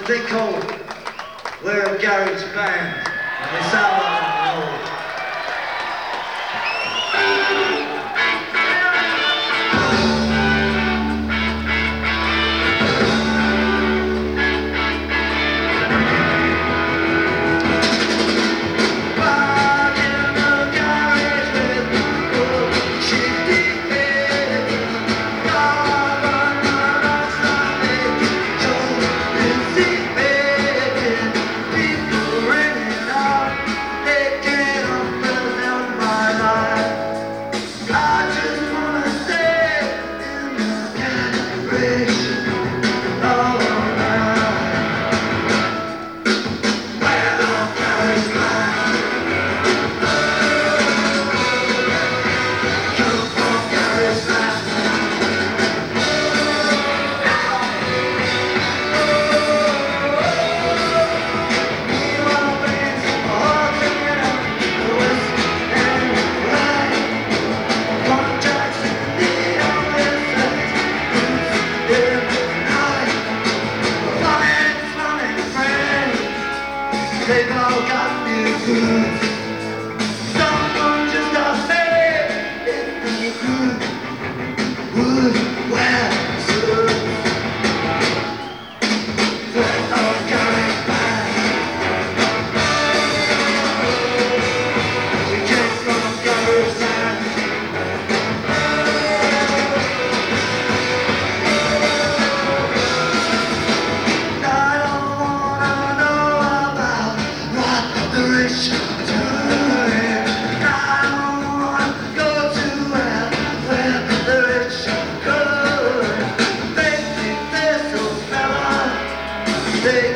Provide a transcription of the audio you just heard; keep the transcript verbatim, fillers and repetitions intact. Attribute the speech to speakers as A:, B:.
A: they call We're a Garage Band, and they sound like rock and roll. They've all got new goods. Someone just got made in the good wood wax. We're all going back. We came from Garage Land. They